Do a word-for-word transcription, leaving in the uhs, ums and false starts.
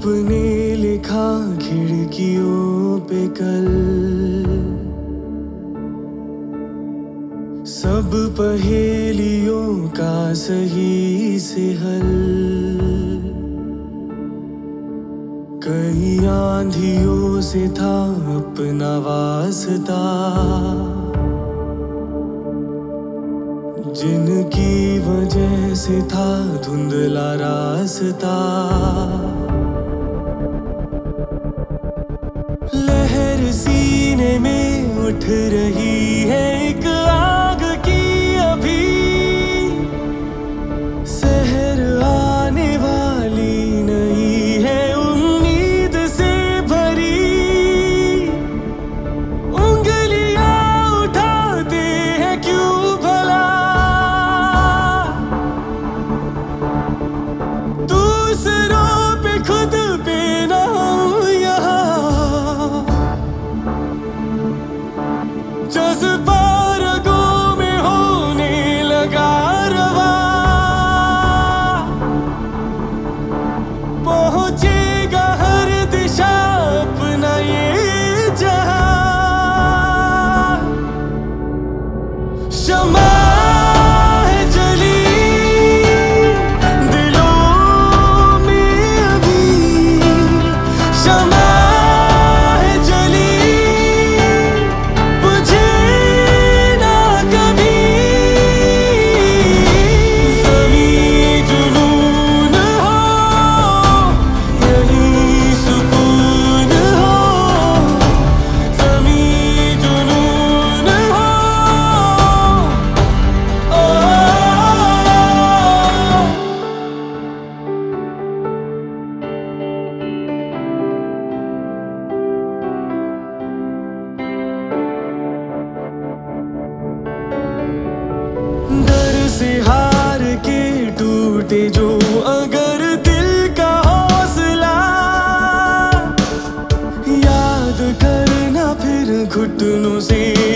रब ने लिखा खिड़कियों पे कल, सब पहेलियों का सही से हल। कई आंधियों से था अपना वास्ता, जिनकी वजह से था धुंधला रास्ता। लहर सीने में उठ रही है एक आग की अभी, सहर आने वाली नहीं है उम्मीद से भरी। उंगलियां उठाते हैं क्यों भला, दूसरों पे खुद पे ना यहाँ। जज्बा रगों में होने लगा रवा, पहुंचेगा हर दिशा अपना ये जहां। शमा है जली दिलों में अभी, शमा है जली बुझे ना कभी। ज़मीं जुनून हो यही सुकून हो, ज़मीं जुनून हो। ओ डर से हार के टूटे जो अगर दिल का हौसला, याद करना फिर घुटनों से